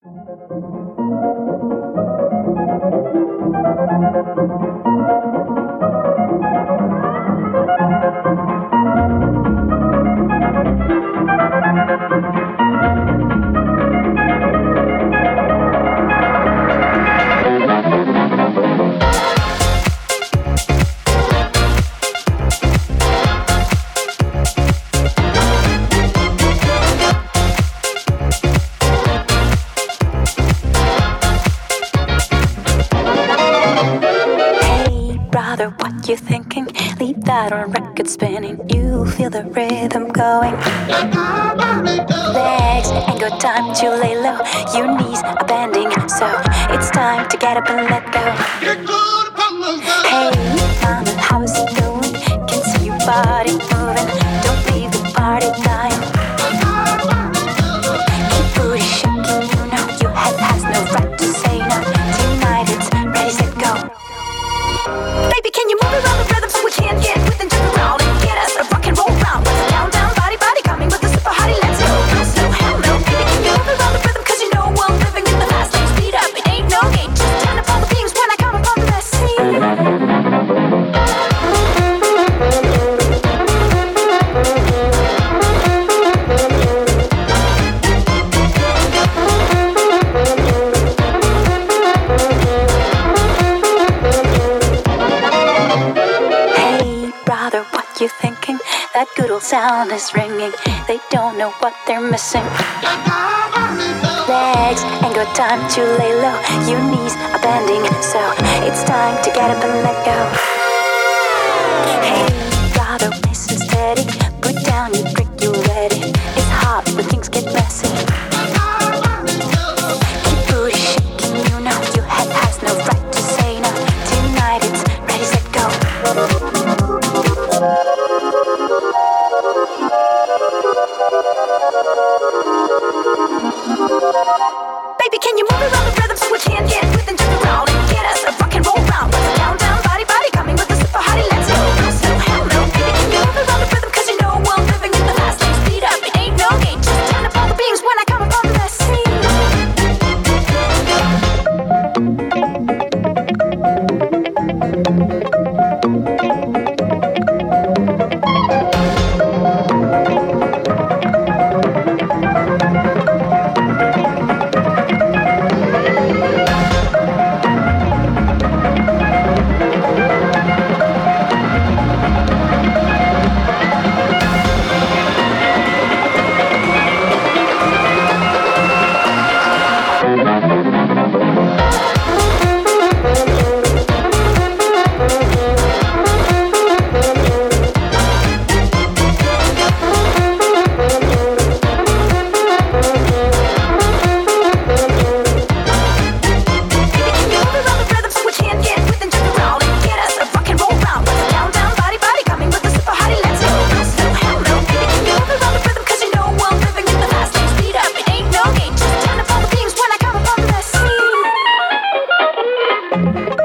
What you thinking? Leave that on record spinning. You feel the rhythm going. Legs ain't got time to lay low. Your knees are bending, so it's time to get up and let go. Hey, mama, how's it going? Can see your body moving. Don't leave the party dying. Keep booty shaking, you know your head has no right to say no. Tonight it's ready, set, go. Baby, can you move around the rhythm so we can't get with and jump around and get us a rock and roll round? What's the countdown? Body, body coming with the super hottie. Let's go. No slow, hell no. Baby, can you move around the rhythm? Cause you know I'm living in the fast lane. Speed up, it ain't no game. Just turn up all the beams when I come upon the scene. You thinking that good old sound is ringing? They don't know what they're missing. Legs ain't got time to lay low. Your knees are bending, so it's time to get up and let go. Hey, brother, listen steady. Put down your drink, you ready? It's hot when things get messy. Keep booty shaking, you know your head has no right to say no. Tonight it's ready, set, go. Baby, can you move around the rhythm so we can't get with and jump around and get us a rock and roll round? What's the countdown? Body, body coming with the super hottie. Let's go. No slow, hell no. Baby, can you move around the rhythm? Cause you know I'm living in the fast lane. Speed up, it ain't no game. Just turn up all the beams when I come upon the scene. Thank you.